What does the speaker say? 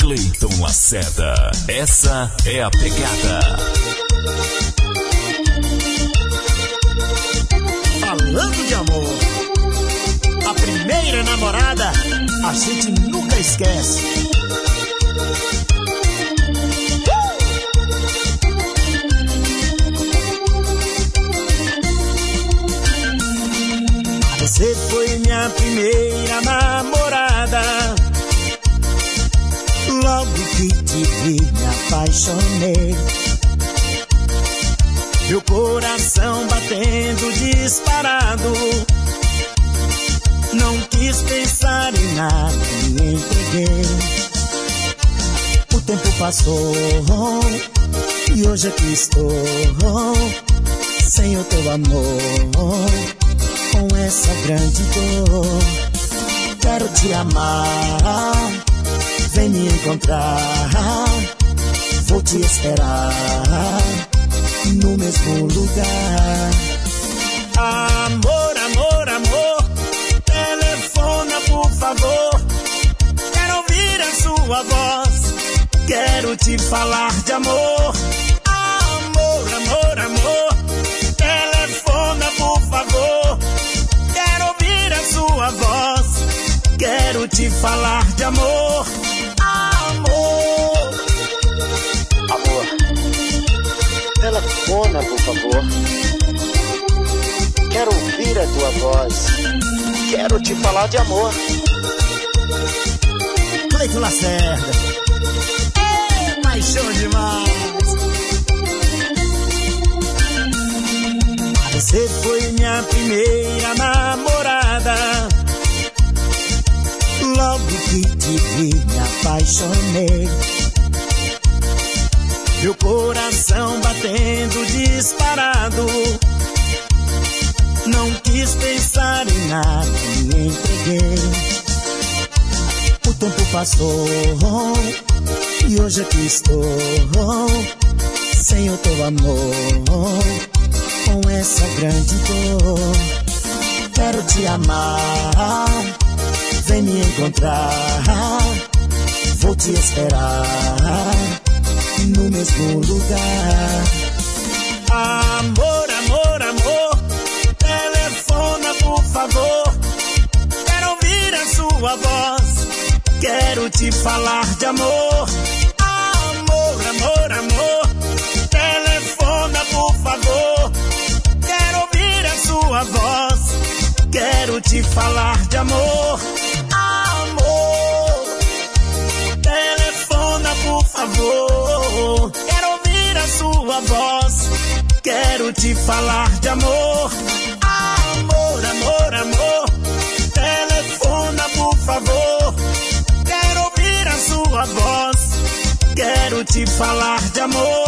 Cleiton Lacerda, essa é a pegada. Falando de amor, a primeira namorada a gente nunca esquece. Você foi minha primeira namorada. Logo que te vi me apaixonei. Meu coração batendo disparado. Não quis pensar em nada, me entreguei. O tempo passou e hoje aqui estou, sem o teu amor, com essa grande dor. Quero te amar, vem me encontrar. Vou te esperar no mesmo lugar. Amor, amor, amor, telefona por favor. Quero ouvir a sua voz, quero te falar de amor. Amor, amor, amor, telefona por favor. Quero ouvir a sua voz, quero te falar de amor. Amor, amor, telefona por favor. Quero ouvir a tua voz, quero te falar de amor. Cleiton Lacerda, paixão demais. Você foi minha primeira namorada. Logo que te vi me apaixonei. Meu coração batendo disparado. Não quis pensar em nada, me entreguei. O tempo passou e hoje aqui estou, sem o teu amor, com essa grande dor. Quero te amar, vem me encontrar. Vou te esperar no mesmo lugar. Amor, amor, amor, telefona por favor. Quero ouvir a sua voz, quero te falar de amor. Amor, amor, amor, telefona por favor. Quero ouvir a sua voz, quero te falar de amor. Amor, telefona por favor. Quero ouvir a sua voz, quero te falar de amor. Amor, amor, amor, telefona por favor. Quero ouvir a sua voz, quero te falar de amor.